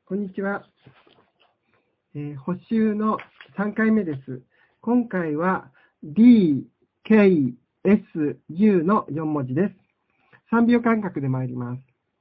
こんにちは。補習の3回目です。今回は D、K、S、U の4文字です。3秒間隔で参ります。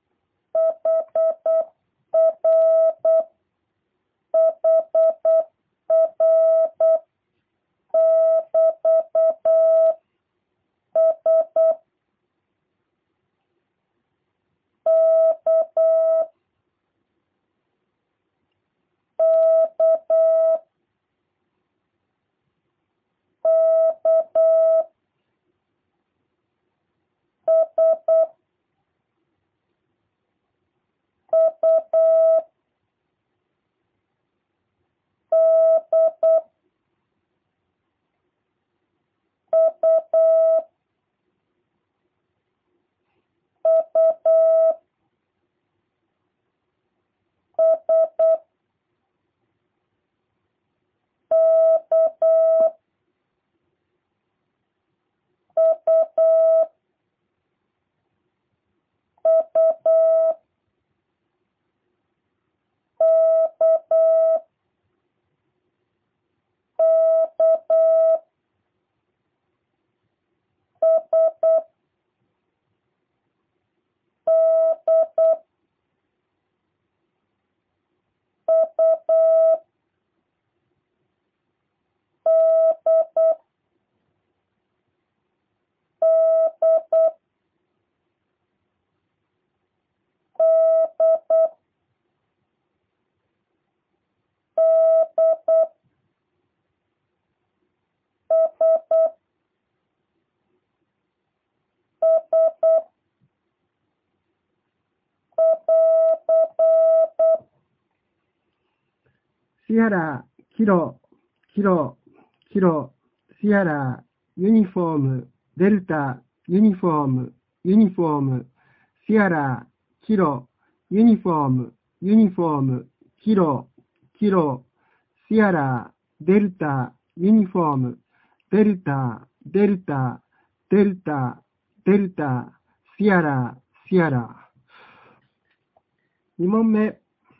シアラ、キロ、キロ、キロ、シアラ、ユニフォーム、デルタ、ユニフォーム、ユニフォーム、シアラ、キロ、ユニフォーム、ユニフォーム、キロ、キロ、シアラ、デルタ、ユニフォーム、デルタ、デルタ、デルタ、デルタ、シアラ、シアラ。2問目。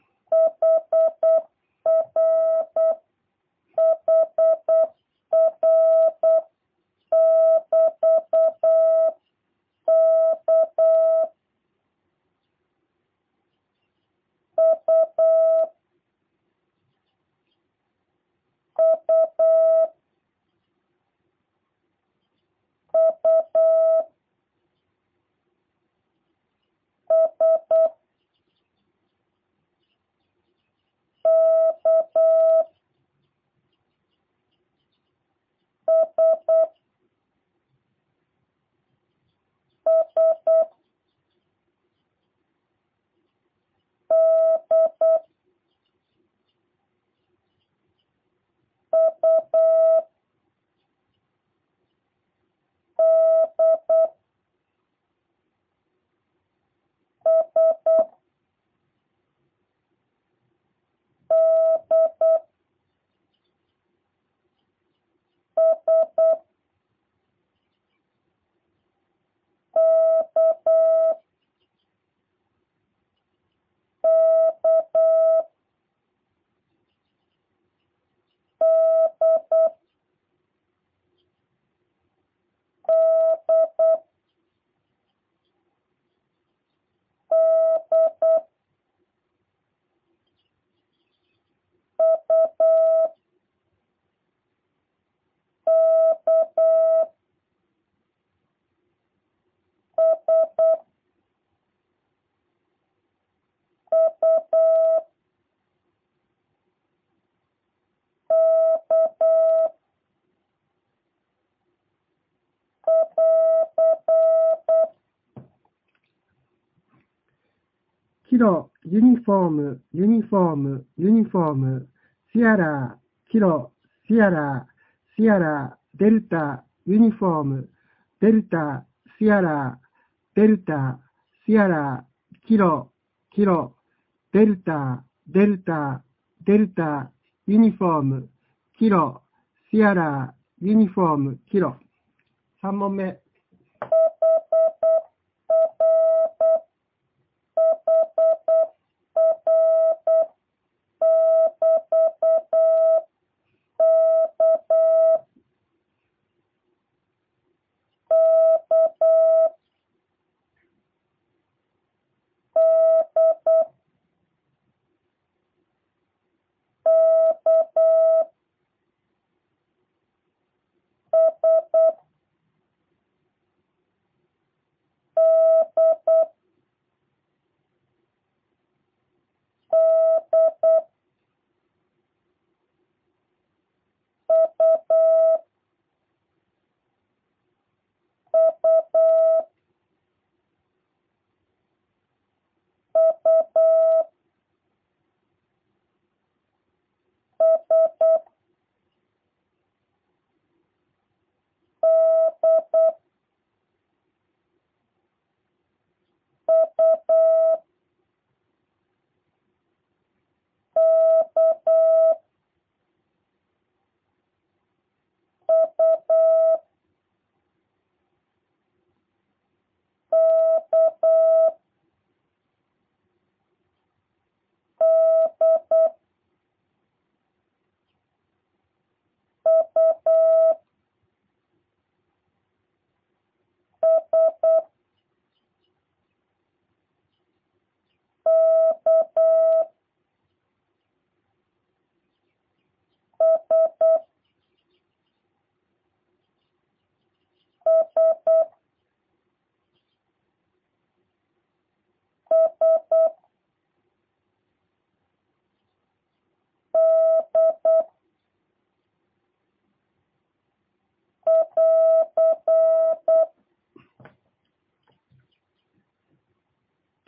キロ、ユニフォーム、ユニフォーム、ユニフォーム、シアラ、キロ、シアラ、シアラ、デルタ、ユニフォーム、デルタ、シアラ、デルタ、シアラ、キロ、キロ、デルタ、デルタ、デルタ、ユニフォーム、キロ、シアラ、ユニフォーム、キロ。3問目。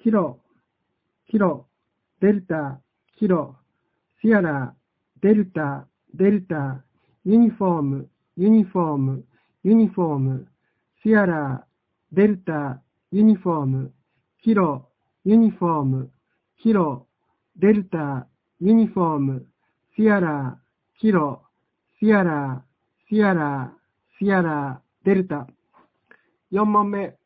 キロ、キロ、デルタ、キロ、シアラ、デルタ、デルタ、ユニフォーム、ユニフォーム、ユニフォーム、シアラ、デルタ、ユニフォーム、キロ、ユニフォーム、キロ、デルタ、ユニフォーム、シアラ、キロ、シアラ、シアラ、シアラ、デルタ。4問目。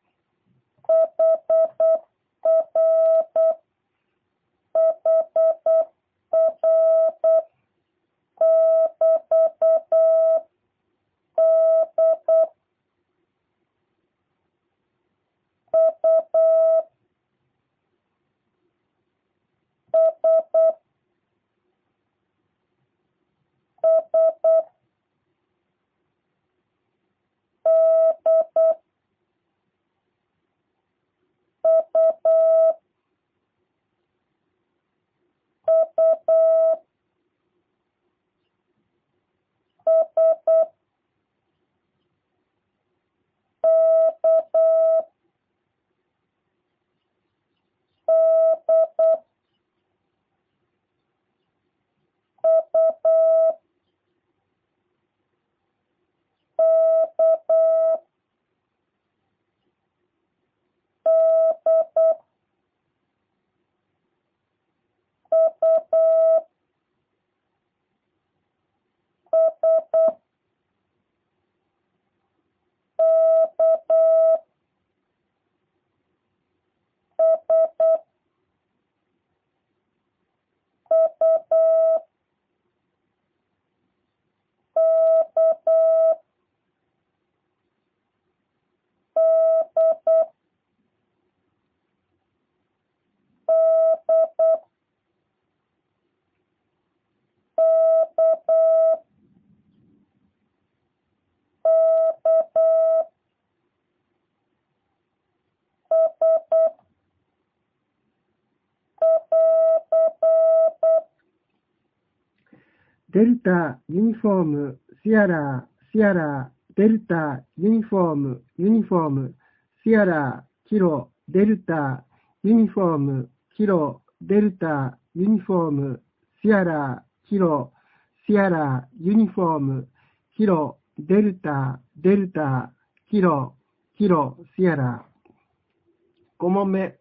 デルタ、ユニフォーム、シアラ、シアラ、デルタ、ユニフォーム、ユニフォーム、シアラ、キロ、デルタ、ユニフォーム、キロ、デルタ、ユニフォーム、シアラ、キロ、シアラ、ユニフォーム、キロ、デルタ、デルタ、キロ、キロ、シアラ。5問目。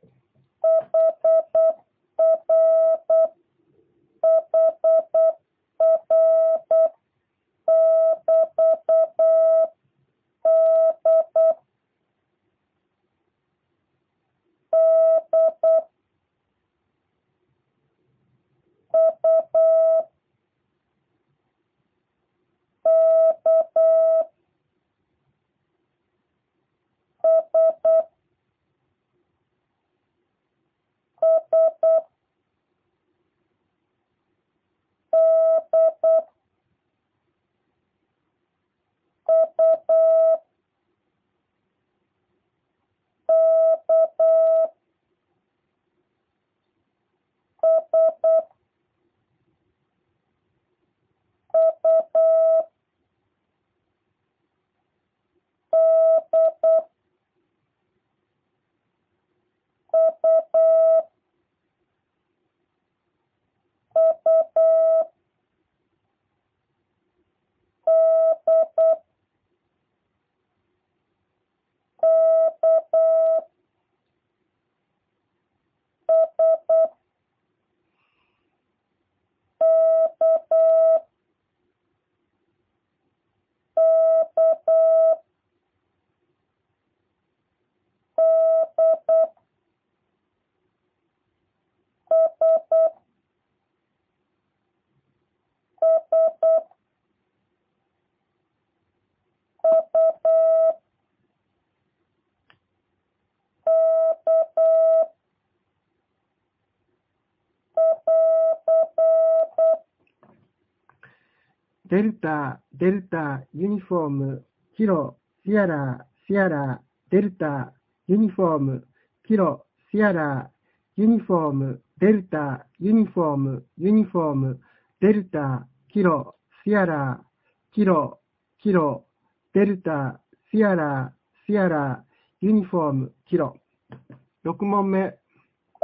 デルタ、デルタ、ユニフォーム、キロ、シアラ、シアラ、デルタ、ユニフォーム、キロ、シアラ、ユニフォーム、デルタ、ユニフォーム、ユニフォーム、デルタ、キロ、シアラ、キロ、キロ、デルタ、シアラ、シアラ、ユニフォーム、キロ。6問目。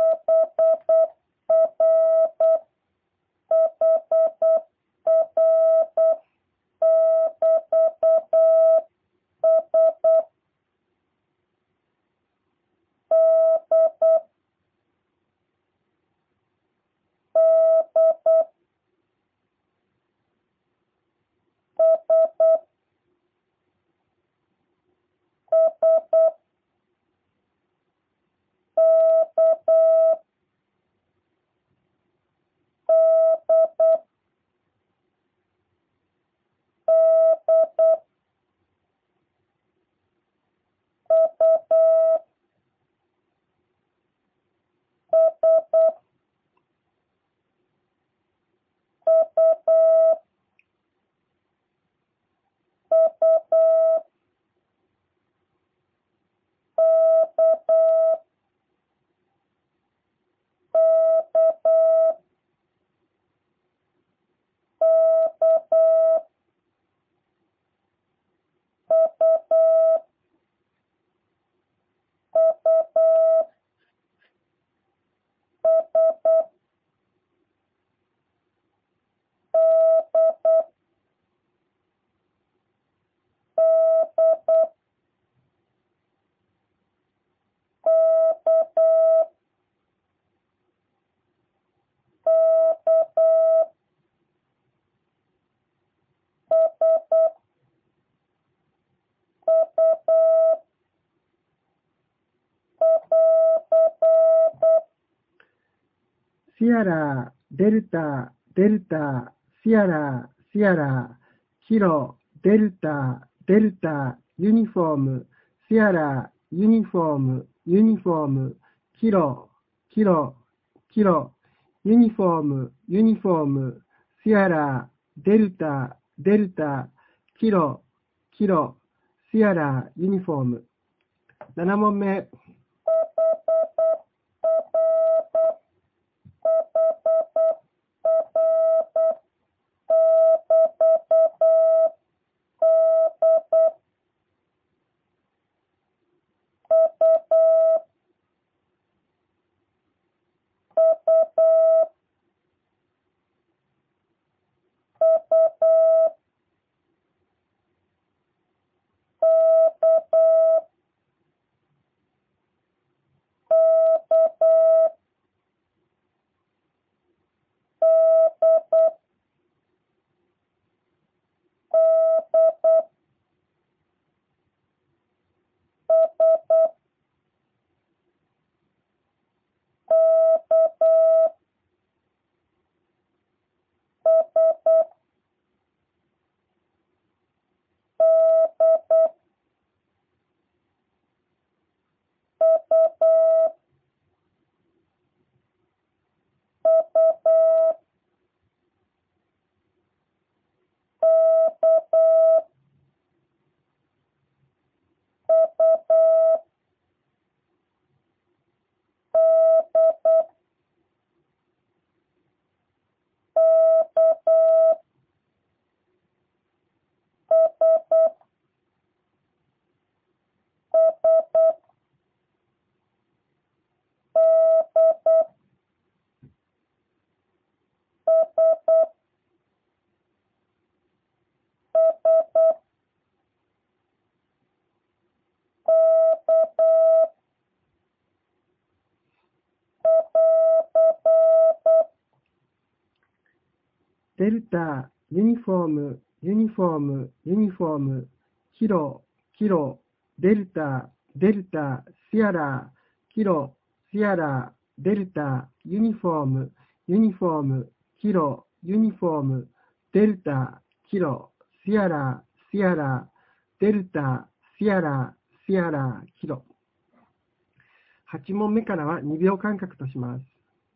シアラ、デルタ、デルタ、シアラ、シアラ、キロ、デルタ、デルタ、ユニフォーム、シアラ、ユニフォーム、ユニフォーム、キロ、キロ、キロ、ユニフォーム、ユニフォーム、シアラ、デルタ、デルタ、キロ、キロ、シアラ、ユニフォーム。7問目。デルタ、ユニフォーム、ユニフォーム、ユニフォーム、キロ、キロ、デルタ、デルタ、シアラ、キロ、シアラ、デルタ、ユニフォーム、ユニフォーム、キロ、ユニフォーム、デルタ、キロ、シアラ、シアラ、デルタ、シアラ、シアラ、キロ。8問目からは2秒間隔とします。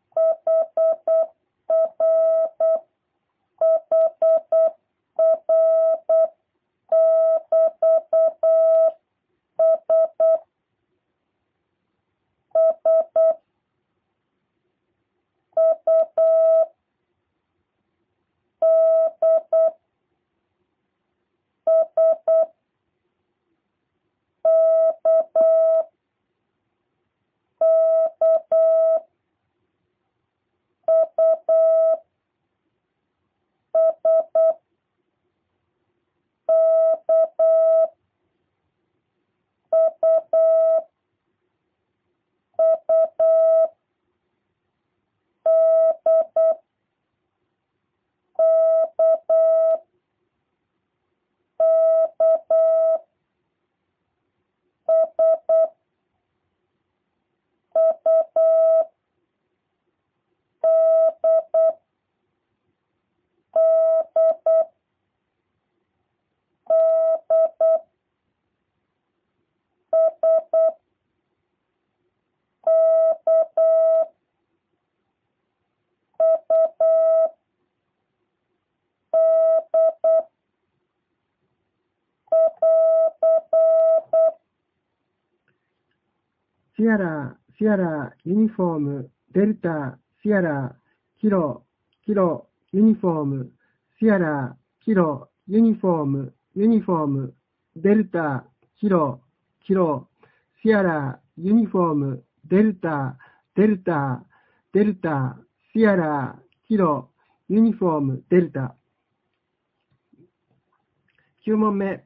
シアラ、シアラ、ユニフォーム、デルタ、シアラ、キロ、キロ、ユニフォーム、シアラ、キロ、ユニフォーム、ユニフォーム、デルタ、キロ、キロ、シアラ、ユニフォーム、デルタ、デルタ、デルタ、シアラ、キロ、ユニフォーム、デルタ。9問目。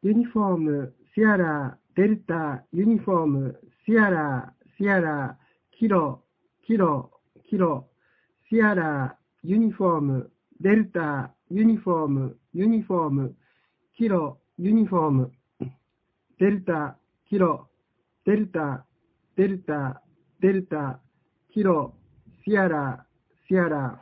ユニフォーム、シアラ、デルタ、ユニフォーム、シアラ、シアラ、キロ、キロ、キロ、シアラ、ユニフォーム、デルタ、ユニフォーム、ユニフォーム、キロ、ユニフォーム、デルタ、キロ、デルタ、デルタ、デルタ、キロ、シアラ、シアラ。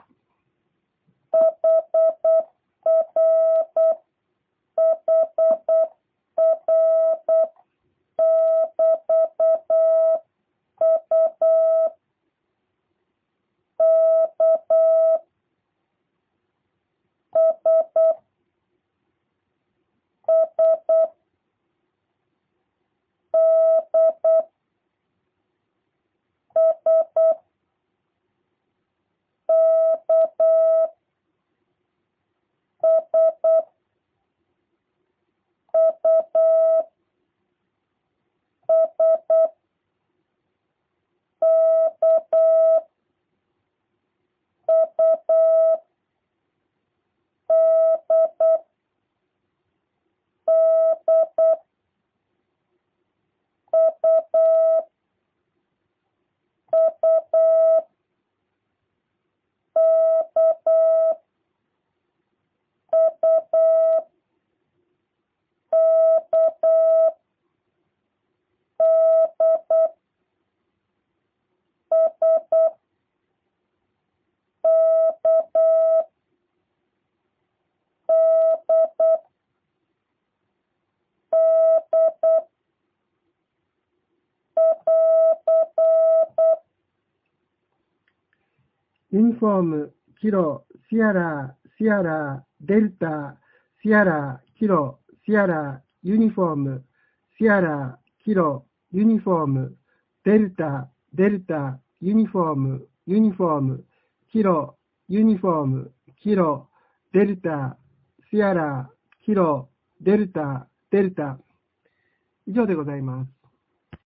ユニフォーム、キロ、シアラ、シアラ、デルタ、シアラ、キロ、シアラ、ユニフォーム、シアラ、キロ、ユニフォーム、デルタ、デルタ、ユニフォーム、ユニフォーム、キロ、ユニフォーム、キロ、デルタ、シアラ、キロ、デルタ、デルタ。以上でございます。